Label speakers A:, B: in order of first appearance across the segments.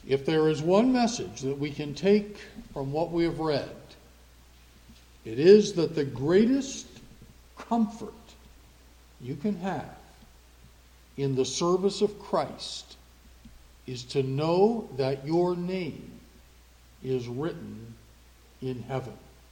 A: If there is one message that we can take from what we have read, it is that the greatest comfort you can have in the service of Christ is to know that your name is written in heaven.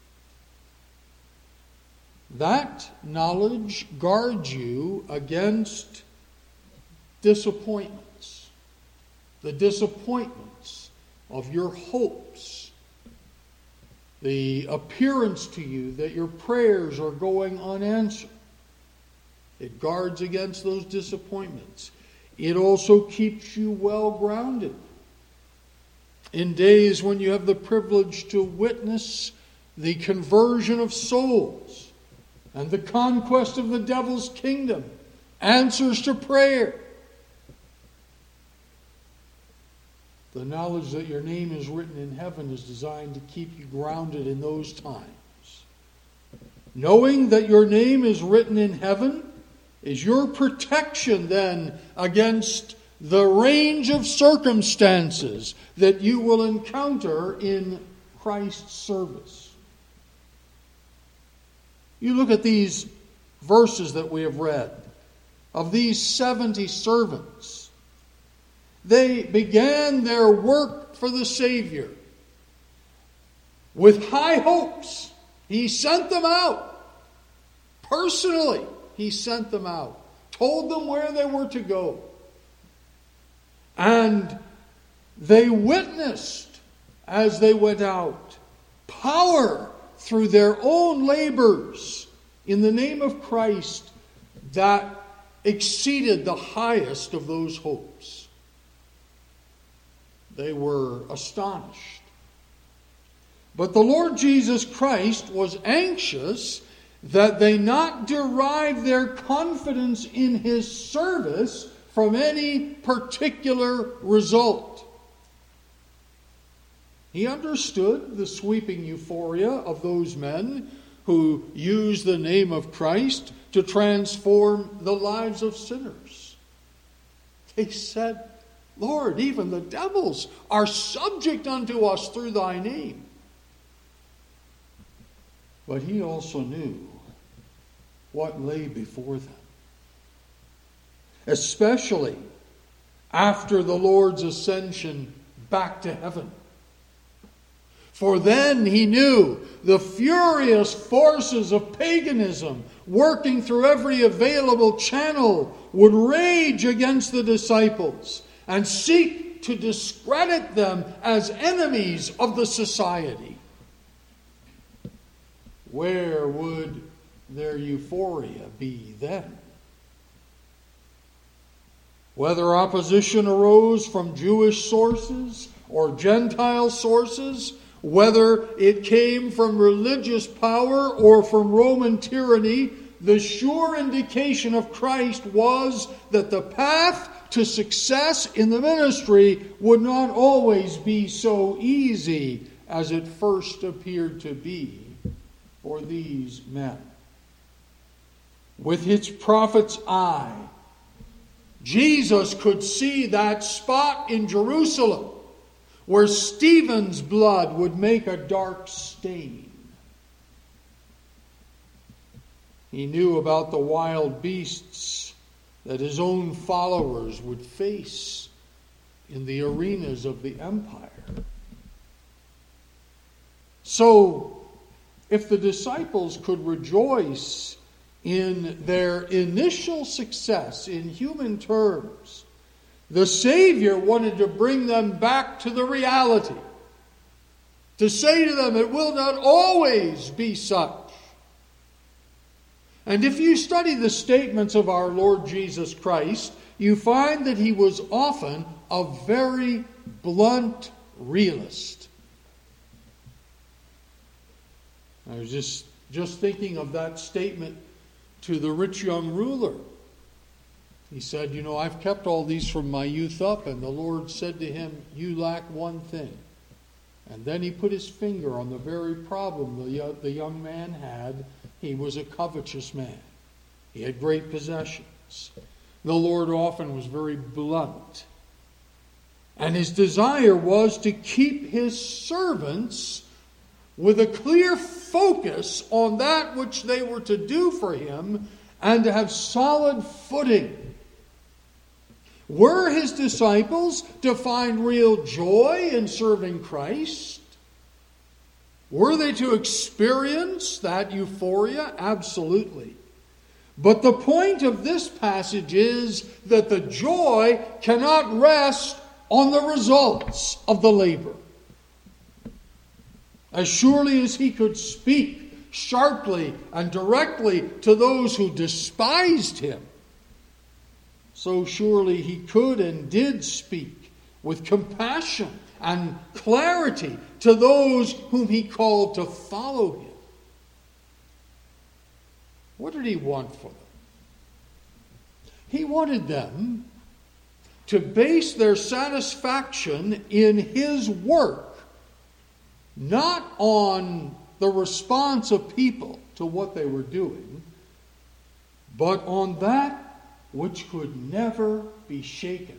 A: That knowledge guards you against disappointments, the disappointments of your hopes, the appearance to you that your prayers are going unanswered. It guards against those disappointments. It also keeps you well grounded. In days when you have the privilege to witness the conversion of souls and the conquest of the devil's kingdom, answers to prayer, the knowledge that your name is written in heaven is designed to keep you grounded in those times. Knowing that your name is written in heaven is your protection then against the range of circumstances that you will encounter in Christ's service. You look at these verses that we have read of these 70 servants. They began their work for the Savior with high hopes. He sent them out. Personally, He sent them out. Told them where they were to go. And they witnessed as they went out power through their own labors in the name of Christ that exceeded the highest of those hopes. They were astonished. But the Lord Jesus Christ was anxious that they not derive their confidence in His service from any particular result. He understood the sweeping euphoria of those men who used the name of Christ to transform the lives of sinners. They said, Lord, even the devils are subject unto us through Thy name. But He also knew what lay before them. Especially after the Lord's ascension back to heaven. For then He knew the furious forces of paganism working through every available channel would rage against the disciples and seek to discredit them as enemies of the society. Where would their euphoria be then? Whether opposition arose from Jewish sources or Gentile sources, whether it came from religious power or from Roman tyranny, the sure indication of Christ was that the path to success in the ministry would not always be so easy as it first appeared to be for these men. With his prophet's eye, Jesus could see that spot in Jerusalem where Stephen's blood would make a dark stain. He knew about the wild beasts that his own followers would face in the arenas of the empire. So, if the disciples could rejoice in their initial success in human terms, the Savior wanted to bring them back to the reality. To say to them, it will not always be such. And if you study the statements of our Lord Jesus Christ, you find that He was often a very blunt realist. I was just thinking of that statement to the rich young ruler. He said, I've kept all these from my youth up, and the Lord said to him, you lack one thing. And then He put His finger on the very problem the young man had. He was a covetous man. He had great possessions. The Lord often was very blunt. And his desire was to keep his servants with a clear focus on that which they were to do for him and to have solid footing. Were his disciples to find real joy in serving Christ? Were they to experience that euphoria? Absolutely. But the point of this passage is that the joy cannot rest on the results of the labor. As surely as he could speak sharply and directly to those who despised him, so surely he could and did speak with compassion and clarity to those whom he called to follow him. What did he want for them? He wanted them to base their satisfaction in his work, not on the response of people to what they were doing, but on that which could never be shaken.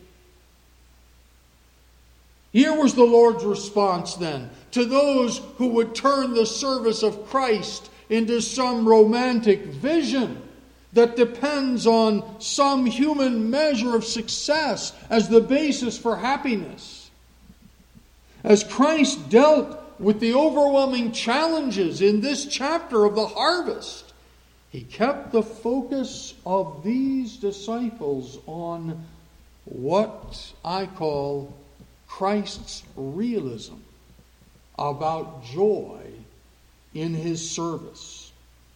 A: Here was the Lord's response then to those who would turn the service of Christ into some romantic vision that depends on some human measure of success as the basis for happiness. As Christ dealt with the overwhelming challenges in this chapter of the harvest, he kept the focus of these disciples on what I call Christ's realism about joy in his service.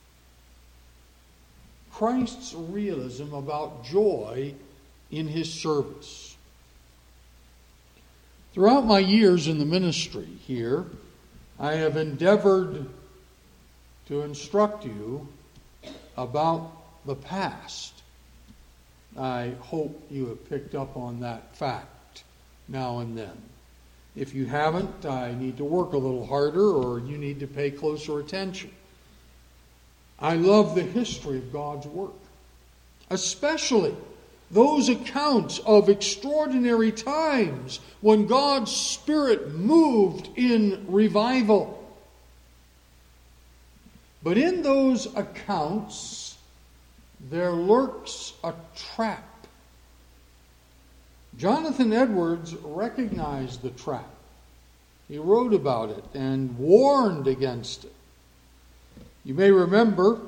A: Christ's realism about joy in his service. Throughout my years in the ministry here, I have endeavored to instruct you about the past. I hope you have picked up on that fact now and then. If you haven't, I need to work a little harder, or you need to pay closer attention. I love the history of God's work, especially those accounts of extraordinary times when God's Spirit moved in revival. But in those accounts, there lurks a trap. Jonathan Edwards recognized the trap. He wrote about it and warned against it. You may remember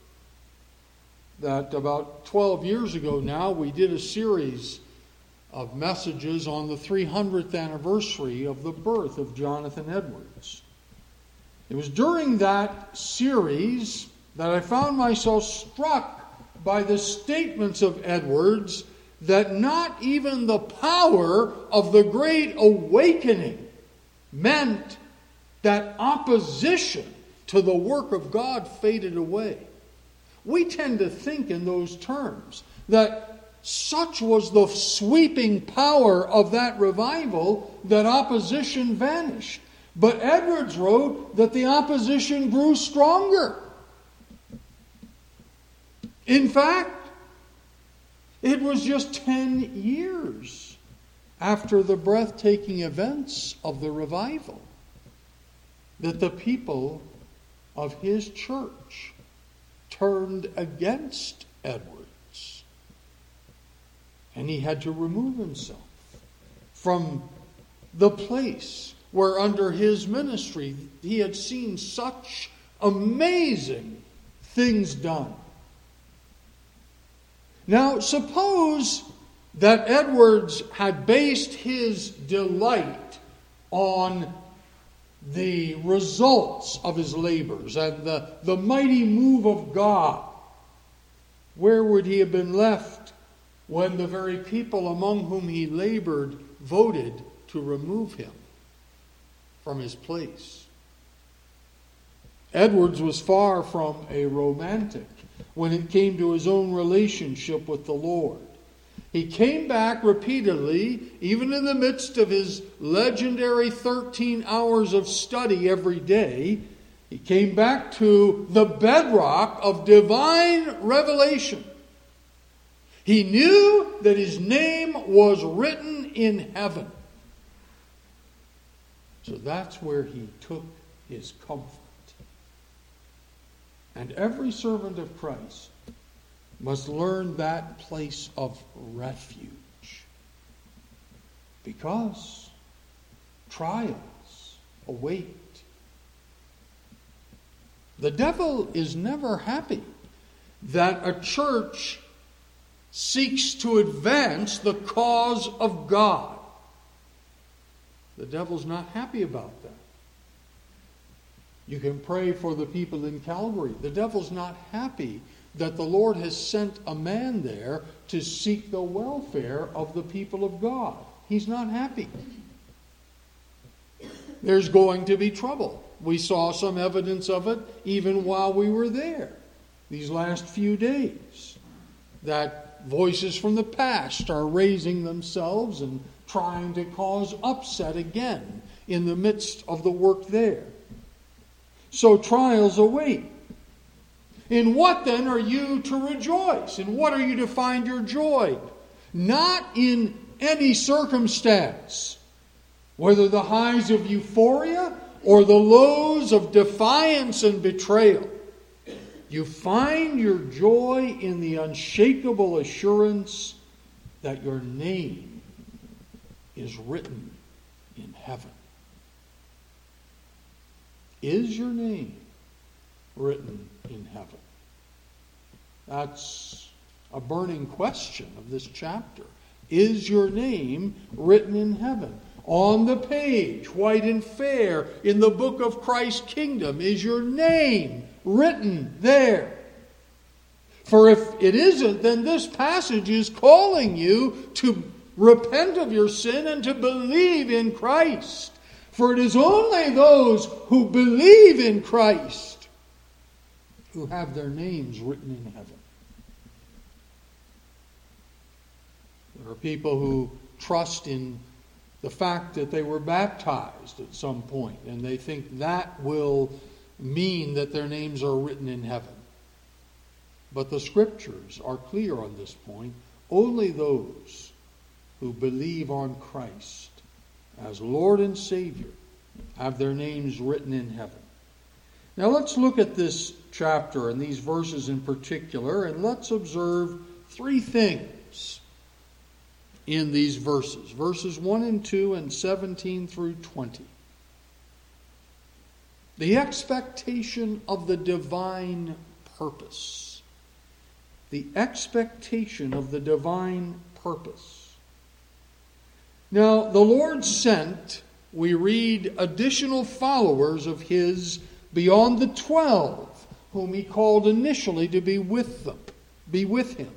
A: that about 12 years ago now, we did a series of messages on the 300th anniversary of the birth of Jonathan Edwards. It was during that series that I found myself struck by the statements of Edwards that not even the power of the Great Awakening meant that opposition to the work of God faded away. We tend to think in those terms, that such was the sweeping power of that revival that opposition vanished. But Edwards wrote that the opposition grew stronger. In fact, it was just 10 years after the breathtaking events of the revival that the people of his church turned against Edwards. And he had to remove himself from the place where under his ministry he had seen such amazing things done. Now, suppose that Edwards had based his delight on the results of his labors and the mighty move of God. Where would he have been left when the very people among whom he labored voted to remove him from his place? Edwards was far from a romantic when it came to his own relationship with the Lord. He came back repeatedly, even in the midst of his legendary 13 hours of study every day. He came back to the bedrock of divine revelation. He knew that his name was written in heaven. So that's where he took his comfort. And every servant of Christ must learn that place of refuge. Because trials await. The devil is never happy that a church seeks to advance the cause of God. The devil's not happy about that. You can pray for the people in Calvary. The devil's not happy that the Lord has sent a man there to seek the welfare of the people of God. He's not happy. There's going to be trouble. We saw some evidence of it even while we were there these last few days. That voices from the past are raising themselves and trying to cause upset again in the midst of the work there. So trials await. In what then are you to rejoice? In what are you to find your joy? Not in any circumstance, whether the highs of euphoria or the lows of defiance and betrayal. You find your joy in the unshakable assurance that your name is written in heaven. Is your name written in heaven? That's a burning question of this chapter. Is your name written in heaven? On the page, white and fair, in the book of Christ's kingdom, is your name written there? For if it isn't, then this passage is calling you to repent of your sin and to believe in Christ. For it is only those who believe in Christ who have their names written in heaven. There are people who trust in the fact that they were baptized at some point, and they think that will mean that their names are written in heaven. But the Scriptures are clear on this point. Only those who believe on Christ as Lord and Savior have their names written in heaven. Now let's look at this chapter and these verses in particular, and let's observe three things in these verses. Verses 1 and 2 and 17 through 20. The expectation of the divine purpose. The expectation of the divine purpose. Now, the Lord sent, we read, additional followers of His beyond the 12, whom He called initially to be with Him.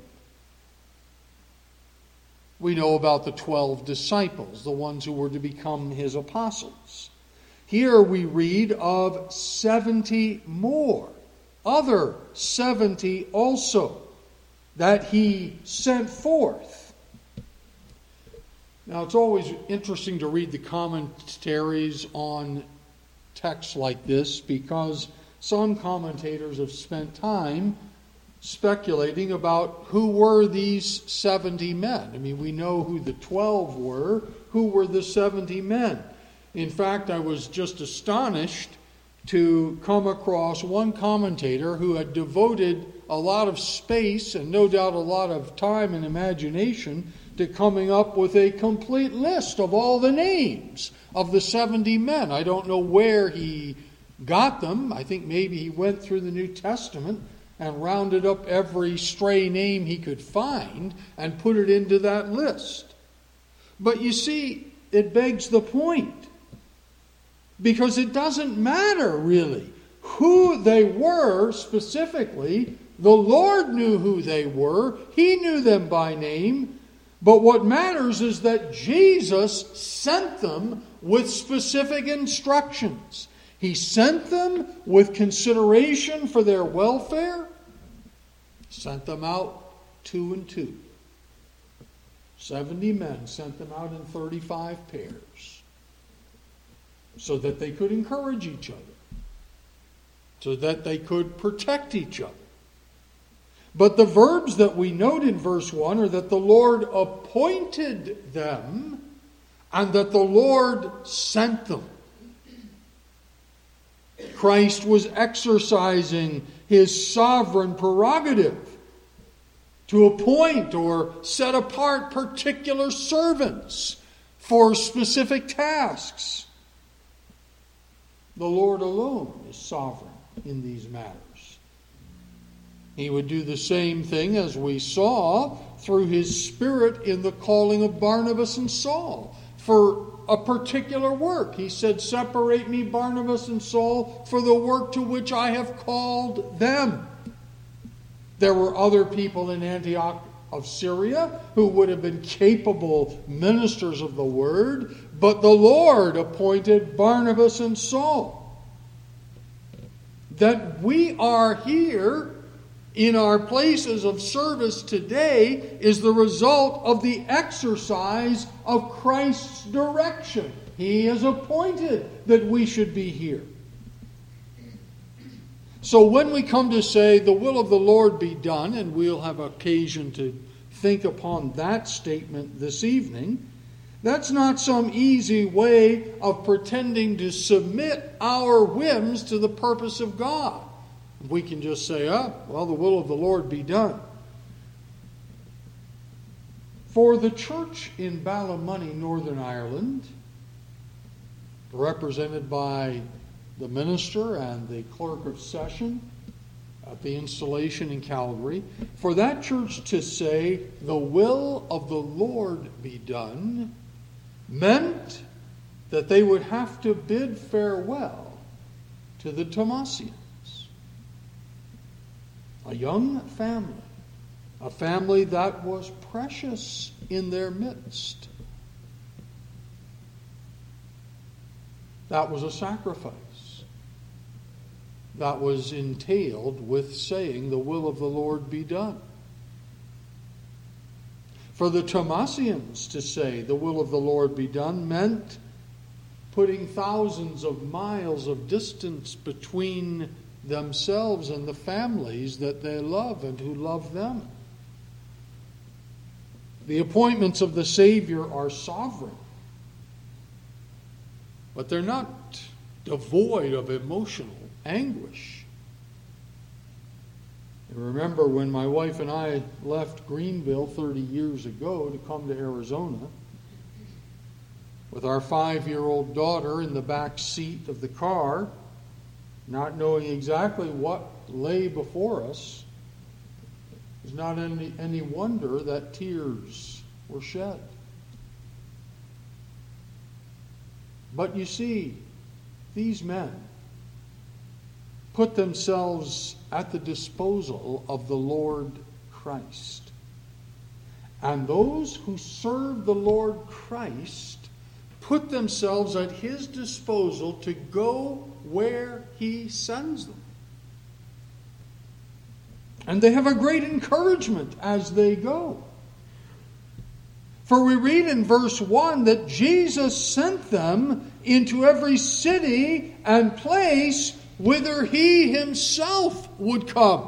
A: We know about the 12 disciples, the ones who were to become His apostles. Here we read of 70 more, other 70 also, that He sent forth. Now, it's always interesting to read the commentaries on texts like this, because some commentators have spent time speculating about who were these 70 men. I mean, we know who the 12 were. Who were the 70 men? In fact, I was just astonished to come across one commentator who had devoted a lot of space and no doubt a lot of time and imagination to coming up with a complete list of all the names of the 70 men. I don't know where he got them. I think maybe he went through the New Testament and rounded up every stray name he could find and put it into that list. But you see, it begs the point. Because it doesn't matter, really, who they were specifically. The Lord knew who they were. He knew them by name. But what matters is that Jesus sent them with specific instructions. He sent them with consideration for their welfare. Sent them out 2 and 2. 70 men, sent them out in 35 pairs. So that they could encourage each other. So that they could protect each other. But the verbs that we note in verse 1 are that the Lord appointed them and that the Lord sent them. Christ was exercising his sovereign prerogative to appoint or set apart particular servants for specific tasks. The Lord alone is sovereign in these matters. He would do the same thing as we saw through his Spirit in the calling of Barnabas and Saul for a particular work. He said, "Separate me, Barnabas and Saul, for the work to which I have called them." There were other people in Antioch of Syria who would have been capable ministers of the word, but the Lord appointed Barnabas and Saul. That we are here in our places of service today is the result of the exercise of Christ's direction. He has appointed that we should be here. So when we come to say, "The will of the Lord be done," and we'll have occasion to think upon that statement this evening, that's not some easy way of pretending to submit our whims to the purpose of God. We can just say, well, the will of the Lord be done. For the church in Ballymoney, Northern Ireland, represented by the minister and the clerk of session at the installation in Calgary, for that church to say, "The will of the Lord be done," meant that they would have to bid farewell to the Tomasians. A young family, a family that was precious in their midst. That was a sacrifice. That was entailed with saying, "The will of the Lord be done." For the Tomasians to say, "The will of the Lord be done," meant putting thousands of miles of distance between themselves and the families that they love and who love them. The appointments of the Savior are sovereign, but they're not devoid of emotional anguish. I remember when my wife and I left Greenville 30 years ago to come to Arizona with our 5-year-old daughter in the back seat of the car, not knowing exactly what lay before us. It was not any wonder that tears were shed. But you see, these men put themselves at the disposal of the Lord Christ. And those who serve the Lord Christ put themselves at his disposal to go where he sends them. And they have a great encouragement as they go. For we read in verse 1 that Jesus sent them into every city and place whither he himself would come.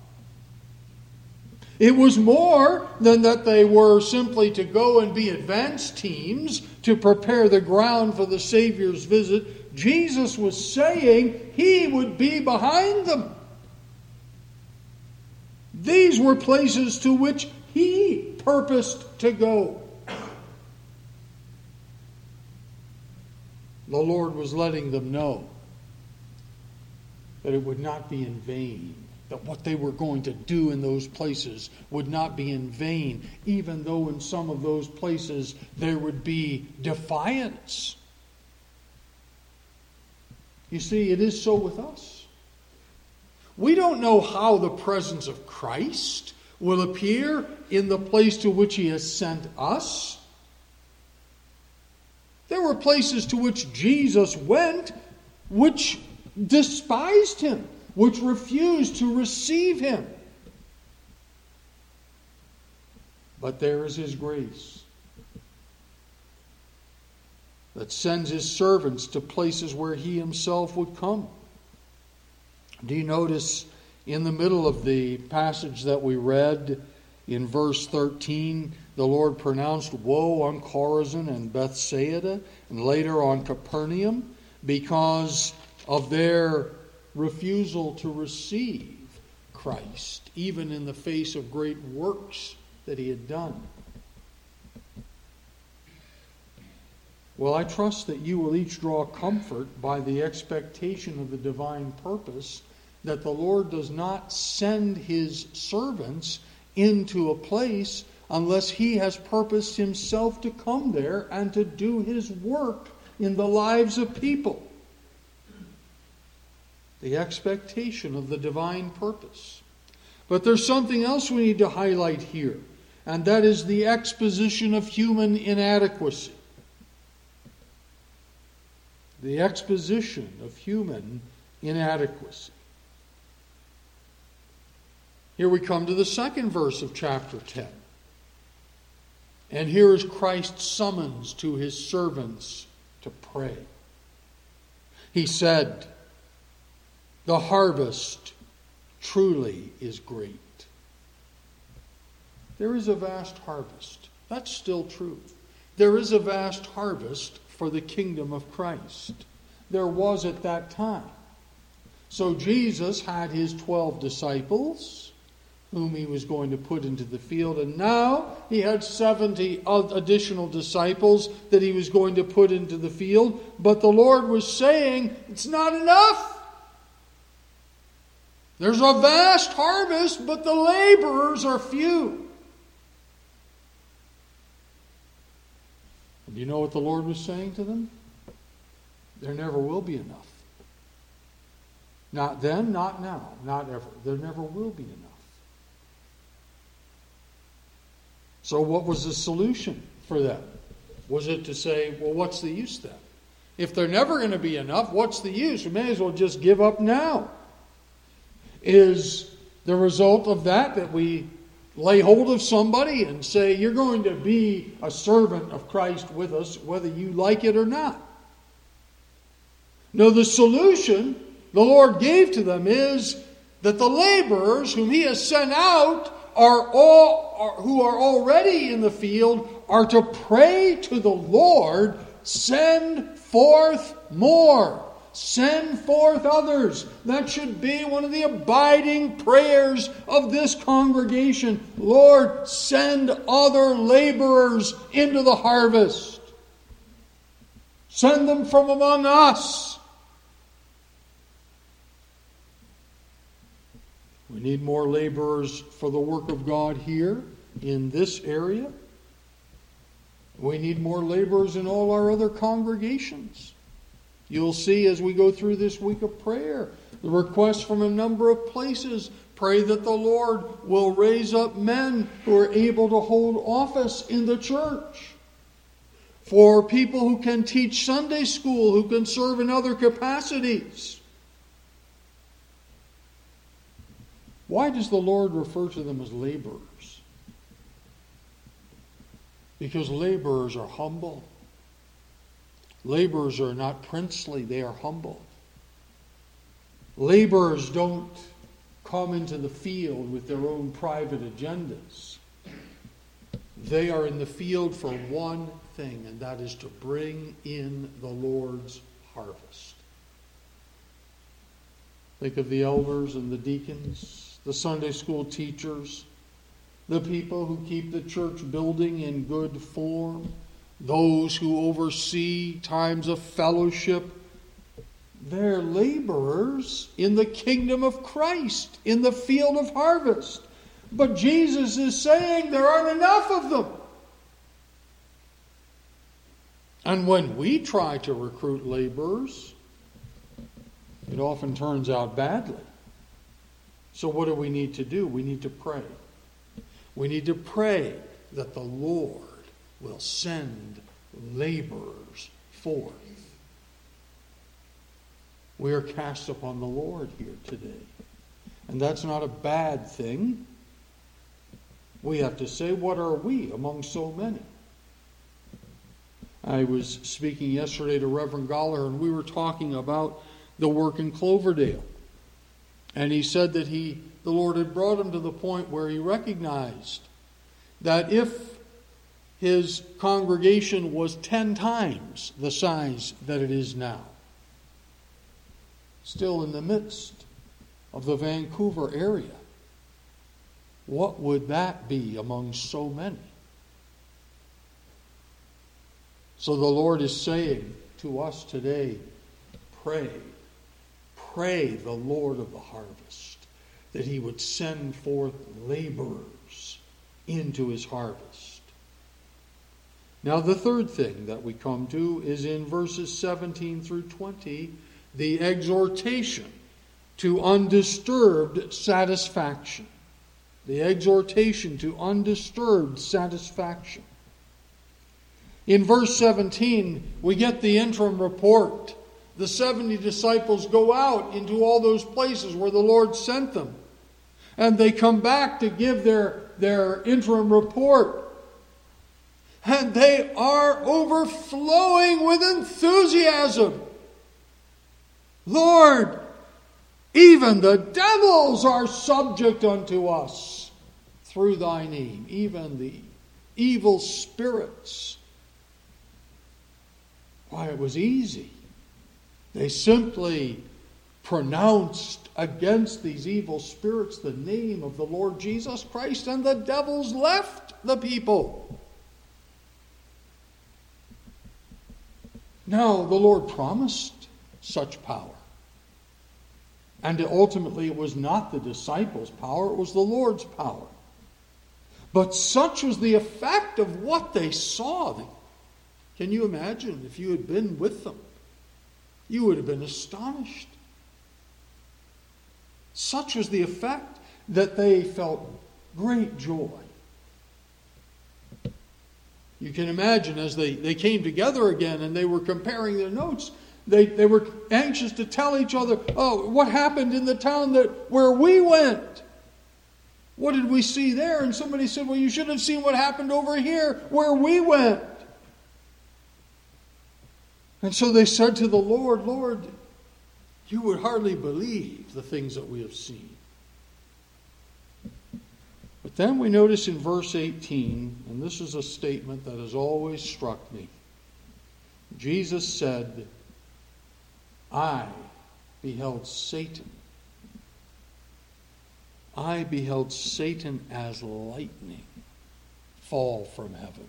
A: It was more than that they were simply to go and be advance teams to prepare the ground for the Savior's visit. Jesus was saying he would be behind them. These were places to which he purposed to go. The Lord was letting them know that it would not be in vain, that what they were going to do in those places would not be in vain, even though in some of those places there would be defiance. You see, it is so with us. We don't know how the presence of Christ will appear in the place to which he has sent us. There were places to which Jesus went which despised him, which refused to receive him. But there is his grace that sends his servants to places where he himself would come. Do you notice in the middle of the passage that we read in verse 13, the Lord pronounced woe on Chorazin and Bethsaida and later on Capernaum because of their refusal to receive Christ, even in the face of great works that he had done. Well, I trust that you will each draw comfort by the expectation of the divine purpose that the Lord does not send his servants into a place unless he has purposed himself to come there and to do his work in the lives of people. The expectation of the divine purpose. But there's something else we need to highlight here, and that is the exposition of human inadequacy. The exposition of human inadequacy. Here we come to the second verse of chapter 10. And here is Christ's summons to his servants to pray. He said, "The harvest truly is great." There is a vast harvest. That's still true. There is a vast harvest for the kingdom of Christ. There was at that time. So Jesus had his 12 disciples, whom he was going to put into the field. And now he had 70 additional disciples that he was going to put into the field. But the Lord was saying, it's not enough. There's a vast harvest, but the laborers are few. And you know what the Lord was saying to them? There never will be enough. Not then, not now, not ever. There never will be enough. So what was the solution for them? Was it to say, well, what's the use then? If they're never going to be enough, what's the use? We may as well just give up now. Is the result of that we lay hold of somebody and say, you're going to be a servant of Christ with us, whether you like it or not? No, the solution the Lord gave to them is that the laborers whom he has sent out who are already in the field are to pray to the Lord, send forth more. Send forth others. That should be one of the abiding prayers of this congregation. Lord, send other laborers into the harvest. Send them from among us. We need more laborers for the work of God here in this area. We need more laborers in all our other congregations. You'll see as we go through this week of prayer, the requests from a number of places. Pray that the Lord will raise up men who are able to hold office in the church. For people who can teach Sunday school, who can serve in other capacities. Why does the Lord refer to them as laborers? Because laborers are humble. Laborers are not princely, they are humble. Laborers don't come into the field with their own private agendas. They are in the field for one thing, and that is to bring in the Lord's harvest. Think of the elders and the deacons, the Sunday school teachers, the people who keep the church building in good form, those who oversee times of fellowship. They're laborers in the kingdom of Christ, in the field of harvest. But Jesus is saying there aren't enough of them. And when we try to recruit laborers, it often turns out badly. So what do we need to do? We need to pray. We need to pray that the Lord will send laborers forth. We are cast upon the Lord here today. And that's not a bad thing. We have to say, what are we among so many? I was speaking yesterday to Reverend Goller, and we were talking about the work in Cloverdale. And he said that the Lord had brought him to the point where he recognized that if his congregation was 10 times the size that it is now, still in the midst of the Vancouver area. What would that be among so many? So the Lord is saying to us today, pray the Lord of the harvest, that He would send forth laborers into His harvest. Now the third thing that we come to is in verses 17 through 20, the exhortation to undisturbed satisfaction. The exhortation to undisturbed satisfaction. In verse 17, we get the interim report. The 70 disciples go out into all those places where the Lord sent them. And they come back to give their interim report. And they are overflowing with enthusiasm. Lord, even the devils are subject unto us through thy name, even the evil spirits. Why, it was easy. They simply pronounced against these evil spirits the name of the Lord Jesus Christ, and the devils left the people. Now, the Lord promised such power. And ultimately, it was not the disciples' power, it was the Lord's power. But such was the effect of what they saw. Can you imagine if you had been with them? You would have been astonished. Such was the effect that they felt great joy. You can imagine as they came together again and they were comparing their notes, they were anxious to tell each other, oh, what happened in the town where we went? What did we see there? And somebody said, well, you should have seen what happened over here where we went. And so they said to the Lord, Lord, you would hardly believe the things that we have seen. But then we notice in verse 18, and this is a statement that has always struck me. Jesus said, I beheld Satan. I beheld Satan as lightning fall from heaven.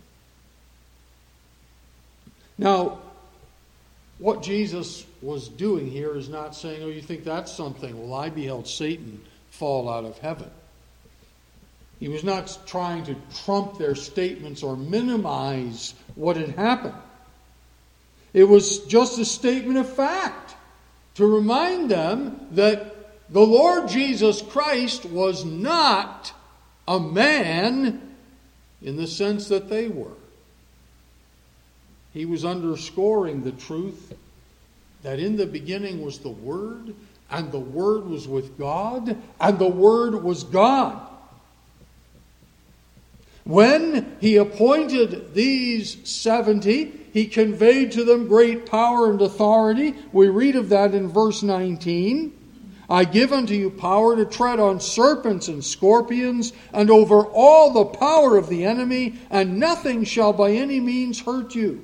A: Now, what Jesus was doing here is not saying, oh, you think that's something? Well, I beheld Satan fall out of heaven. He was not trying to trump their statements or minimize what had happened. It was just a statement of fact to remind them that the Lord Jesus Christ was not a man in the sense that they were. He was underscoring the truth that in the beginning was the Word, and the Word was with God, and the Word was God. When He appointed these 70, He conveyed to them great power and authority. We read of that in verse 19. I give unto you power to tread on serpents and scorpions, and over all the power of the enemy, and nothing shall by any means hurt you.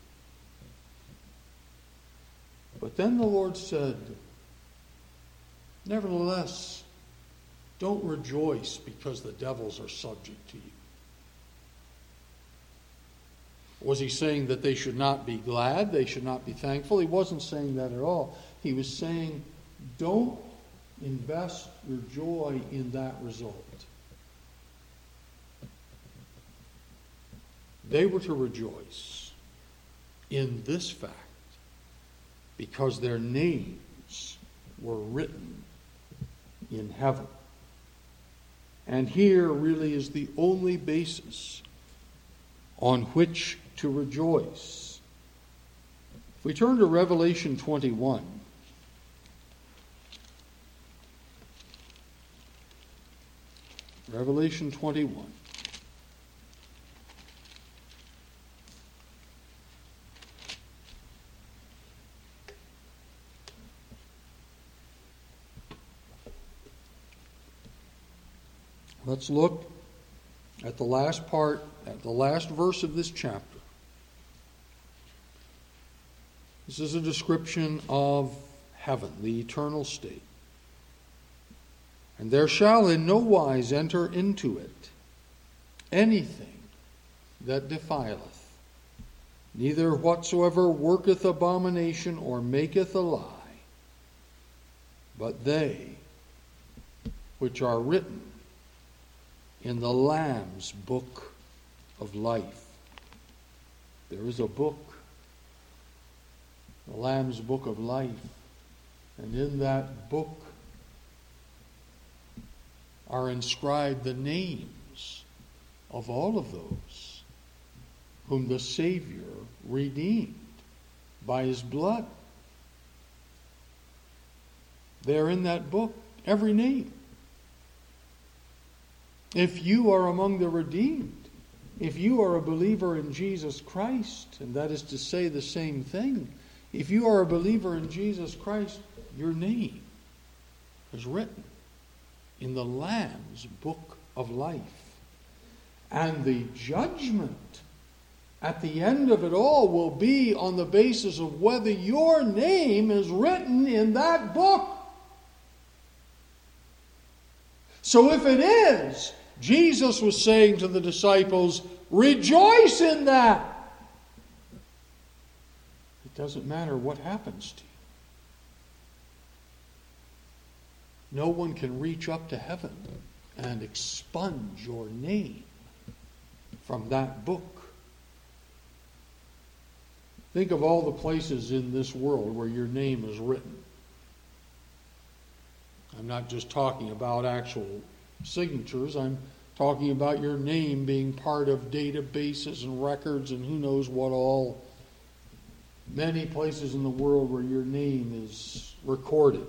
A: But then the Lord said, nevertheless, don't rejoice because the devils are subject to you. Was He saying that they should not be glad, they should not be thankful? He wasn't saying that at all. He was saying, don't invest your joy in that result. They were to rejoice in this fact because their names were written in heaven. And here really is the only basis on which to rejoice. If we turn to Revelation 21, Revelation 21. Let's look at the last part, at the last verse of this chapter. This is a description of heaven, the eternal state. And there shall in no wise enter into it anything that defileth, neither whatsoever worketh abomination or maketh a lie, but they which are written in the Lamb's book of life. There is a book, the Lamb's book of life, and in that book are inscribed the names of all of those whom the Savior redeemed by his blood. They're in that book, every name. If you are among the redeemed, if you are a believer in Jesus Christ, and that is to say the same thing, if you are a believer in Jesus Christ, your name is written in the Lamb's book of life. And the judgment at the end of it all will be on the basis of whether your name is written in that book. So if it is, Jesus was saying to the disciples, rejoice in that. It doesn't matter what happens to you. No one can reach up to heaven and expunge your name from that book. Think of all the places in this world where your name is written. I'm not just talking about actual signatures. I'm talking about your name being part of databases and records and who knows what all. Many places in the world where your name is recorded.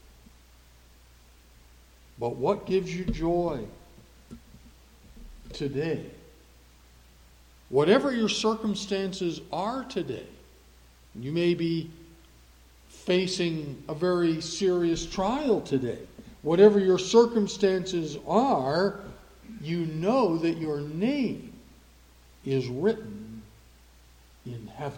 A: But what gives you joy today? Whatever your circumstances are today, you may be facing a very serious trial today. Whatever your circumstances are, you know that your name is written in heaven.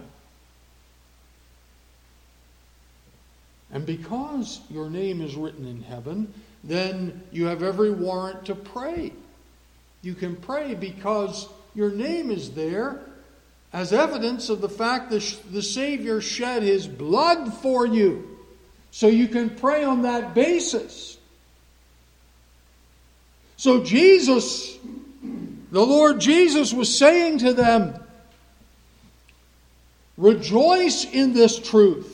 A: And because your name is written in heaven, then you have every warrant to pray. You can pray because your name is there as evidence of the fact that the Savior shed his blood for you. So you can pray on that basis. So Jesus, the Lord Jesus was saying to them, rejoice in this truth,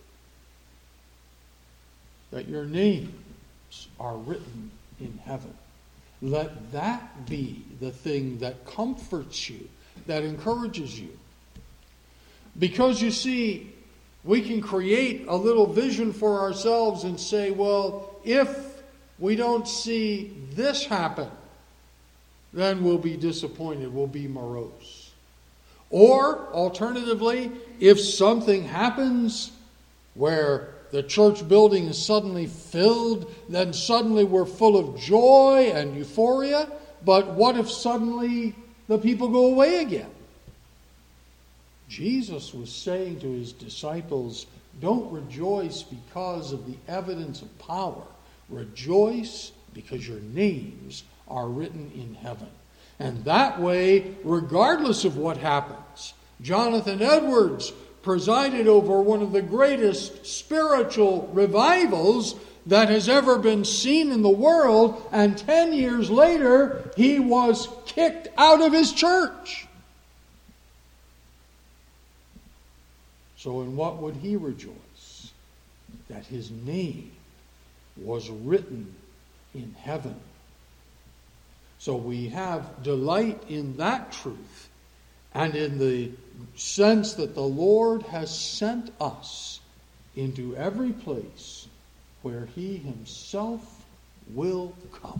A: that your names are written in heaven. Let that be the thing that comforts you, that encourages you. Because you see, we can create a little vision for ourselves and say, well, if we don't see this happen, then we'll be disappointed, we'll be morose. Or, alternatively, if something happens where the church building is suddenly filled, then suddenly we're full of joy and euphoria. But what if suddenly the people go away again? Jesus was saying to his disciples, don't rejoice because of the evidence of power. Rejoice because your names are written in heaven. And that way, regardless of what happens, Jonathan Edwards presided over one of the greatest spiritual revivals that has ever been seen in the world, and 10 years later, he was kicked out of his church. So in what would he rejoice? That his name was written in heaven. So we have delight in that truth, and in the sense that the Lord has sent us into every place where he himself will come.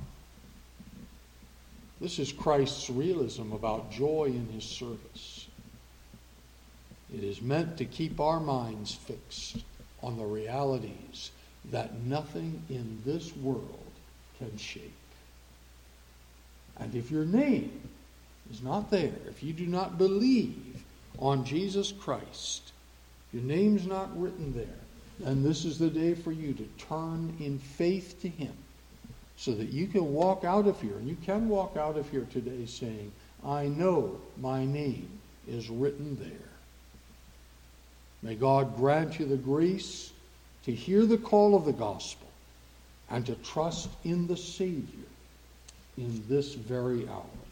A: This is Christ's realism about joy in his service. It is meant to keep our minds fixed on the realities that nothing in this world can shake. And if your name is not there, if you do not believe on Jesus Christ, your name's not written there, And this is the day for you to turn in faith to Him so that you can walk out of here. And you can walk out of here today saying, I know my name is written there. May God grant you the grace to hear the call of the gospel and to trust in the Savior in this very hour.